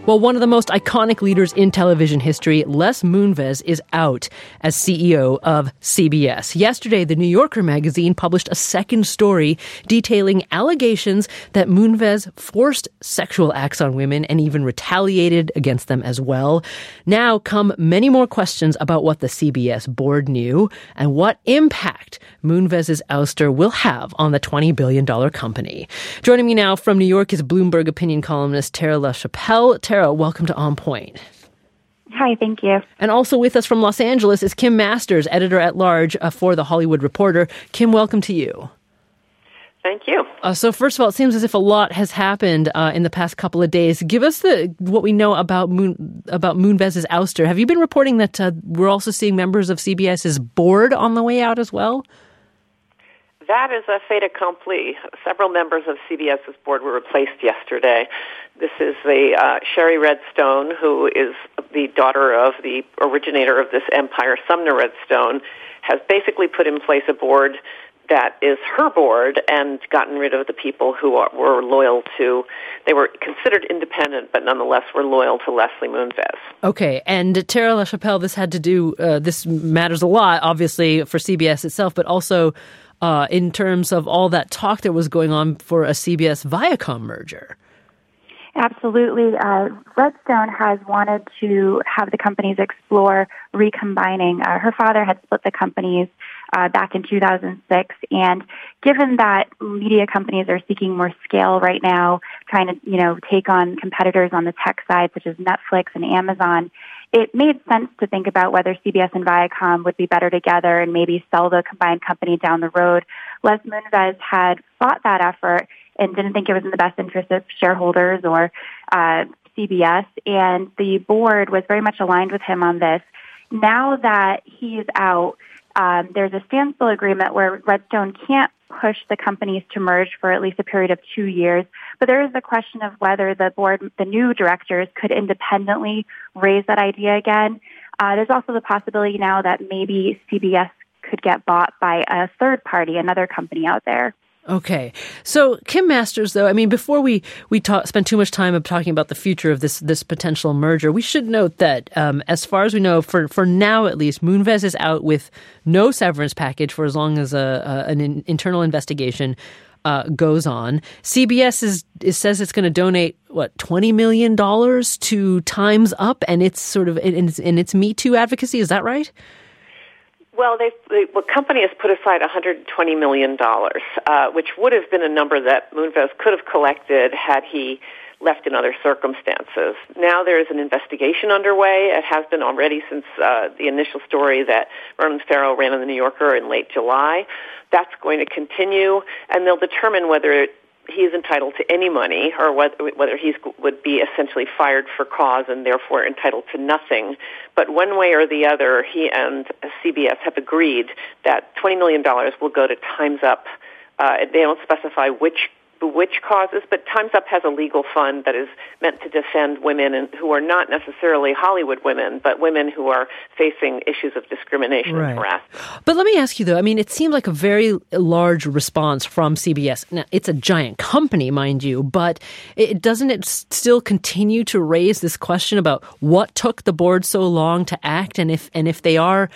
Well, one of the most iconic leaders in television history, Les Moonves, is out as CEO of CBS. Yesterday, the New Yorker magazine published a second story detailing allegations that Moonves forced sexual acts on women and even retaliated against them as well. Now come many more questions about what the CBS board knew and what impact Moonves' ouster will have on the $20 billion company. Joining me now from New York is Bloomberg opinion columnist Tara LaChapelle. Tara, welcome to On Point. Hi, thank you. And also with us from Los Angeles is Kim Masters, editor-at-large for The Hollywood Reporter. Kim, welcome to you. Thank you. So first of all, it seems as if a lot has happened in the past couple of days. Give us what we know about Moonves' ouster. Have you been reporting that we're also seeing members of CBS's board on the way out as well? That is a fait accompli. Several members of CBS's board were replaced yesterday. This is the Sherry Redstone, who is the daughter of the originator of this empire, Sumner Redstone, has basically put in place a board that is her board and gotten rid of the people who were loyal to, they were considered independent, but nonetheless were loyal to Leslie Moonves. Okay, and Tara LaChapelle, this matters a lot, obviously, for CBS itself, but also in terms of all that talk that was going on for a CBS-Viacom merger. Absolutely. Redstone has wanted to have the companies explore recombining. Her father had split the companies back in 2006, and given that media companies are seeking more scale right now, trying to, take on competitors on the tech side, such as Netflix and Amazon, it made sense to think about whether CBS and Viacom would be better together and maybe sell the combined company down the road. Les Moonves had fought that effort and didn't think it was in the best interest of shareholders or CBS, and the board was very much aligned with him on this. Now that he is out, there's a standstill agreement where Redstone can't push the companies to merge for at least a period of 2 years. But there is the question of whether the board, the new directors, could independently raise that idea again. There's also the possibility now that maybe CBS could get bought by a third party, another company out there. Okay. So, Kim Masters, though, before we spend too much time talking about the future of this potential merger, we should note that, as far as we know, for now at least, Moonves is out with no severance package for as long as an internal investigation goes on. CBS says it's going to donate $20 million to Time's Up and its sort of in its Me Too advocacy. Is that right? Well, the company has put aside $120 million, which would have been a number that Moonves could have collected had he left in other circumstances. Now there is an investigation underway. It has been already since the initial story that Ronan Farrow ran in the New Yorker in late July. That's going to continue, and they'll determine whether he is entitled to any money or whether he would be essentially fired for cause and therefore entitled to nothing. But one way or the other, he and CBS have agreed that $20 million will go to Time's Up. They don't specify which causes, but Time's Up has a legal fund that is meant to defend women who are not necessarily Hollywood women, but women who are facing issues of discrimination and harassment. But let me ask you, though, it seemed like a very large response from CBS. Now, it's a giant company, mind you, but doesn't it still continue to raise this question about what took the board so long to act, and if they are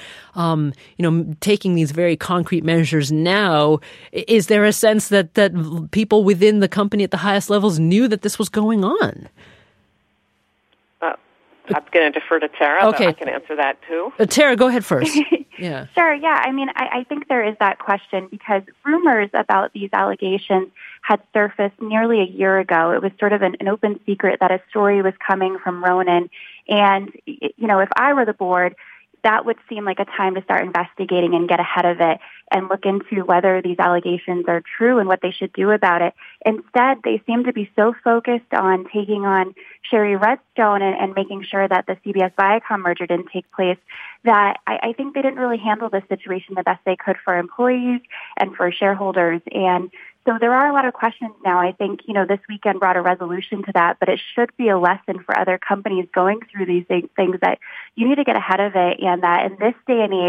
taking these very concrete measures now, is there a sense that people within the company at the highest levels knew that this was going on? I'm going to defer to Tara, okay. But I can answer that too. Tara, go ahead first. Yeah. Sure, yeah. I think there is that question because rumors about these allegations had surfaced nearly a year ago. It was sort of an open secret that a story was coming from Ronan. And, if I were the board, that would seem like a time to start investigating and get ahead of it and look into whether these allegations are true and what they should do about it. Instead, they seem to be so focused on taking on Sherry Redstone and making sure that the CBS-Viacom merger didn't take place that I think they didn't really handle this situation the best they could for employees and for shareholders. And so there are a lot of questions now. I think, this weekend brought a resolution to that, but it should be a lesson for other companies going through these things that you need to get ahead of it, and that in this day and age,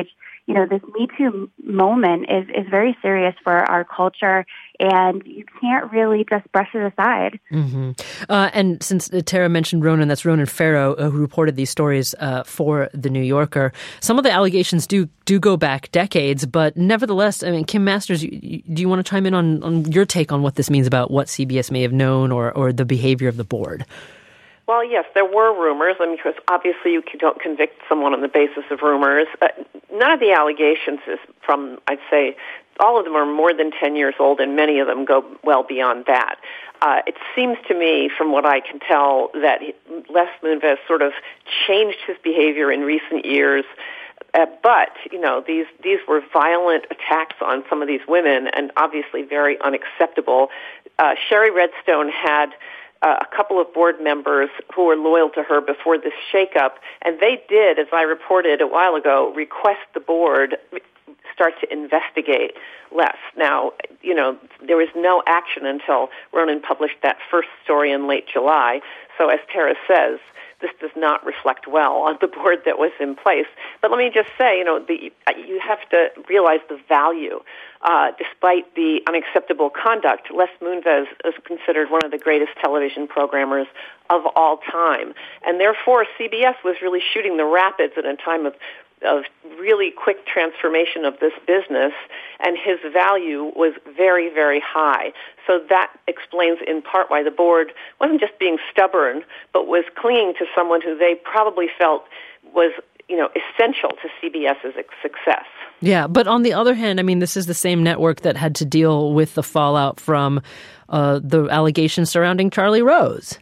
this Me Too moment is very serious for our culture, and you can't really just brush it aside. Mm-hmm. And since Tara mentioned Ronan, that's Ronan Farrow, who reported these stories for The New Yorker. Some of the allegations do go back decades, but nevertheless, I mean, Kim Masters, do you want to chime in on your take on what this means about what CBS may have known or the behavior of the board? Well, yes, there were rumors. I mean, because obviously you don't convict someone on the basis of rumors. None of the allegations is from, I'd say, all of them are more than 10 years old, and many of them go well beyond that. It seems to me, from what I can tell, that Les Moonves sort of changed his behavior in recent years. But, these were violent attacks on some of these women and obviously very unacceptable. Sherry Redstone had a couple of board members who were loyal to her before this shakeup, and they did, as I reported a while ago, request the board start to investigate Les. Now, there was no action until Ronan published that first story in late July. So as Tara says, this does not reflect well on the board that was in place. But let me just say, you have to realize the value. Despite the unacceptable conduct, Les Moonves is considered one of the greatest television programmers of all time. And therefore, CBS was really shooting the rapids at a time of really quick transformation of this business, and his value was very, very high. So that explains in part why the board wasn't just being stubborn, but was clinging to someone who they probably felt was, essential to CBS's success. Yeah, but on the other hand, I mean, this is the same network that had to deal with the fallout from the allegations surrounding Charlie Rose.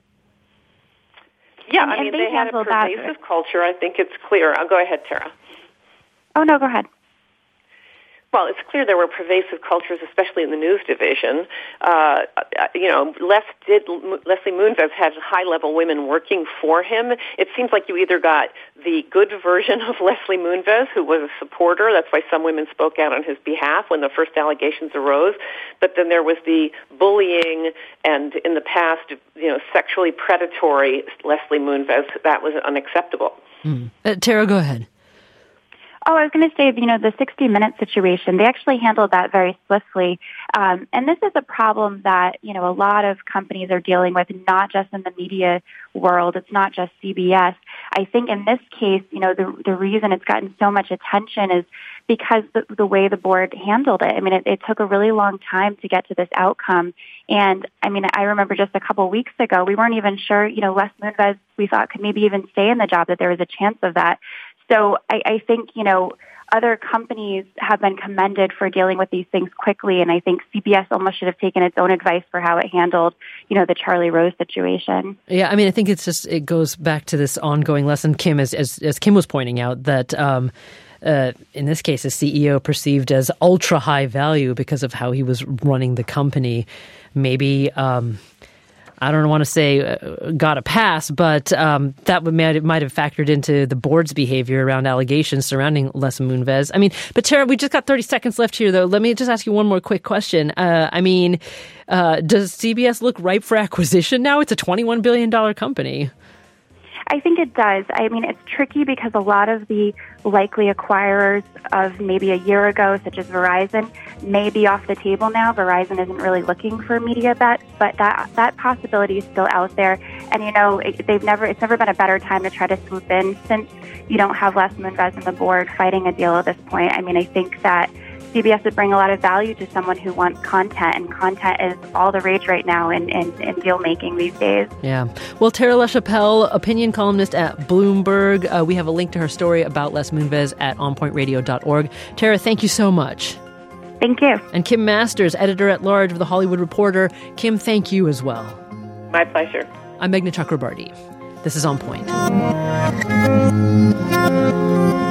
Yeah, I mean, they had a pervasive culture. I think it's clear. I'll go ahead, Tara. Oh, no, go ahead. Well, it's clear there were pervasive cultures, especially in the news division. Leslie Moonves had high-level women working for him. It seems like you either got the good version of Leslie Moonves, who was a supporter. That's why some women spoke out on his behalf when the first allegations arose. But then there was the bullying and, in the past, sexually predatory Leslie Moonves. That was unacceptable. Tara, go ahead. Oh, I was going to say, the 60 Minutes situation, they actually handled that very swiftly. And this is a problem that, a lot of companies are dealing with, not just in the media world. It's not just CBS. I think in this case, the reason it's gotten so much attention is because the way the board handled it. I mean, it took a really long time to get to this outcome. And, I remember just a couple of weeks ago, we weren't even sure, Les Moonves, we thought could maybe even stay in the job, that there was a chance of that. So I think, other companies have been commended for dealing with these things quickly, and I think CBS almost should have taken its own advice for how it handled, the Charlie Rose situation. Yeah, I mean, I think it goes back to this ongoing lesson, Kim, as Kim was pointing out, that in this case, a CEO perceived as ultra high value because of how he was running the company. Maybe I don't want to say got a pass, but that might have factored into the board's behavior around allegations surrounding Les Moonves. I mean, but Tara, we just got 30 seconds left here, though. Let me just ask you one more quick question. Does CBS look ripe for acquisition now? It's a $21 billion company. I think it does. I mean, it's tricky because a lot of the likely acquirers of maybe a year ago, such as Verizon, may be off the table now. Verizon isn't really looking for media bets, but that possibility is still out there. And, it's never been a better time to try to swoop in since you don't have Les Moonves on the board fighting a deal at this point. I mean, I think that CBS would bring a lot of value to someone who wants content, and content is all the rage right now in deal-making these days. Yeah. Well, Tara LaChapelle, opinion columnist at Bloomberg. We have a link to her story about Les Moonves at onpointradio.org. Tara, thank you so much. Thank you. And Kim Masters, editor-at-large of The Hollywood Reporter. Kim, thank you as well. My pleasure. I'm Meghna Chakrabarti. This is On Point.